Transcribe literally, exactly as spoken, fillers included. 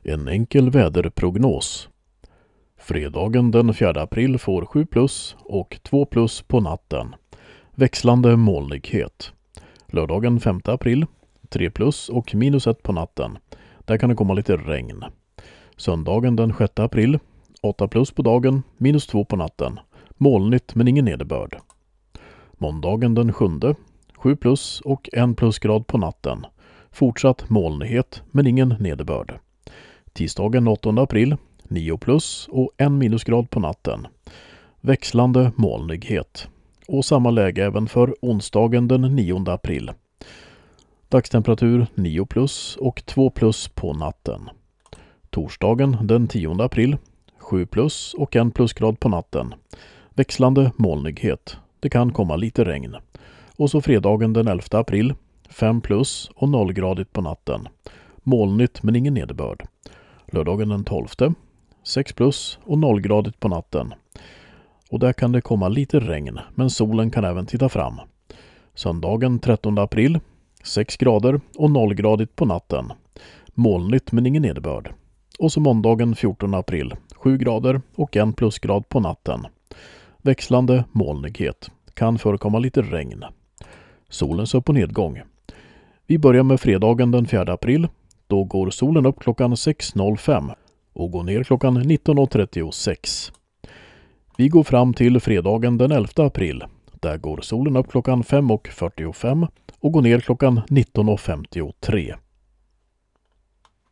En enkel väderprognos. Fredagen den fjärde april får sju plus och två plus på natten. Växlande molnighet. Lördagen femte april tre plus och minus ett på natten. Där kan det komma lite regn. Söndagen den sjätte april åtta plus på dagen, minus två på natten. Molnigt men ingen nederbörd. Måndagen den sjunde sju plus och en plusgrad på natten. Fortsatt molnighet men ingen nederbörd. Tisdagen åttonde april nio plus och en minusgrad på natten. Växlande molnighet. Och samma läge även för onsdagen den nionde april. Dagstemperatur nio plus och två plus på natten. Torsdagen den tionde april sju plus och en plusgrad på natten. Växlande molnighet. Det kan komma lite regn. Och så fredagen den elfte april fem plus och nollgradigt på natten. Molnigt men ingen nederbörd. Lördagen den tolfte sex plus och nollgradigt på natten. Och där kan det komma lite regn, men solen kan även titta fram. Söndagen trettonde april sex grader och nollgradigt på natten. Molnigt men ingen nederbörd. Och så måndagen fjortonde april sju grader och en plusgrad på natten. Växlande molnighet. Kan förekomma lite regn. Solens upp- och nedgång. Vi börjar med fredagen den fjärde april. Då går solen upp klockan sex noll fem och går ner klockan nitton trettiosex. Vi går fram till fredagen den elfte april. Där går solen upp klockan fem fyrtiofem och går ner klockan nitton femtiotre.